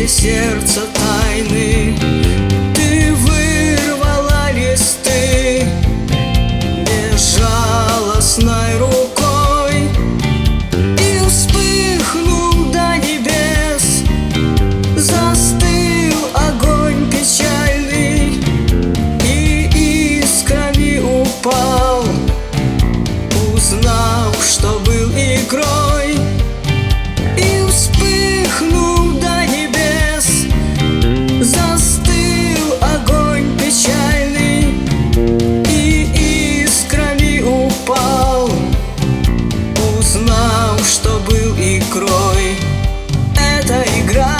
сердца тайны. Ты вырвала листы безжалостной рукой, и, вспыхнув до небес, застыл огонь печальный, и искрами упал, узнав, что был игрой. И, вспыхнув до небес, застыл огонь печальный, и искрами упал, узнав, что был игрой. Это игра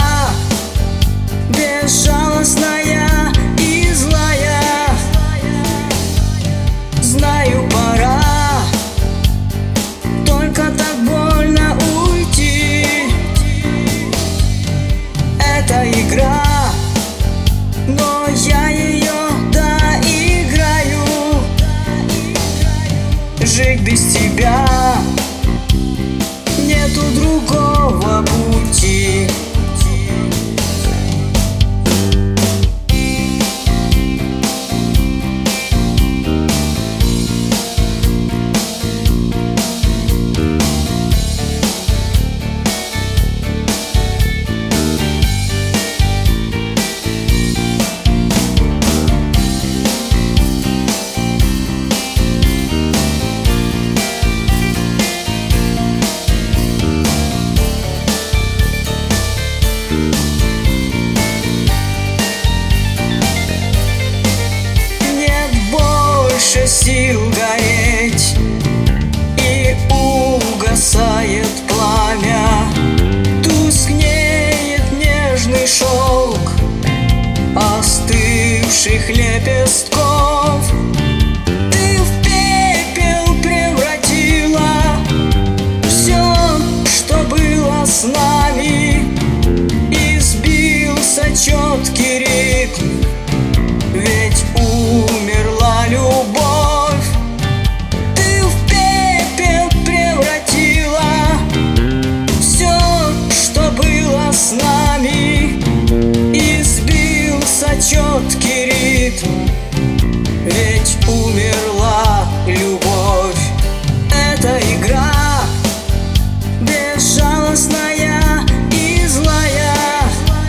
безжалостная и злая. Знаю, пора, только так больно уйти. Это игра, но я ее доиграю. Жить без тебя нету другого пути. Сил гореть, и угасает пламя, тускнеет нежный шелк остывших лепестков. Ты в пепел превратила все, что было с нами, и сбился четкий ритм, ведь умерла любовь. С нами, и сбился четкий ритм, ведь умерла любовь. Это игра безжалостная и злая.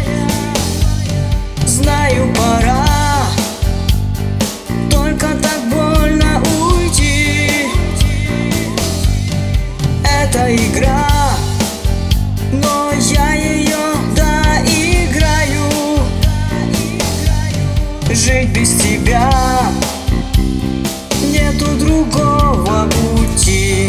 Знаю, пора, только так больно уйти. Это игра, но я ее доиграю. Жить без тебя нету другого пути.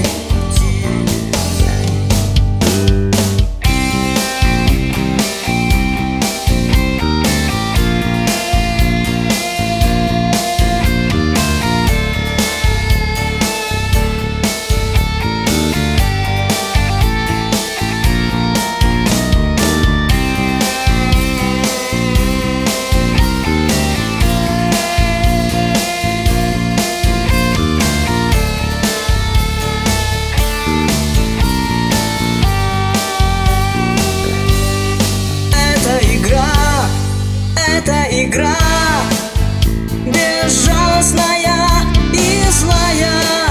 Это игра безжалостная и злая.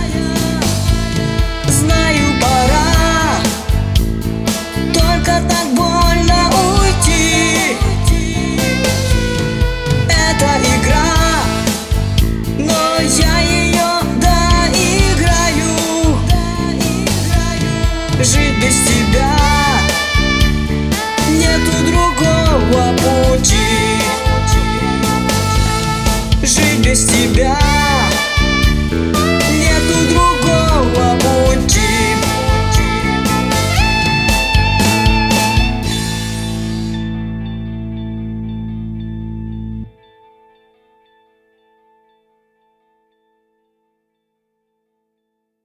Знаю, пора, только так больно уйти. Это игра, но я ее доиграю. Жить без тебя нету другого пути. Жить без тебя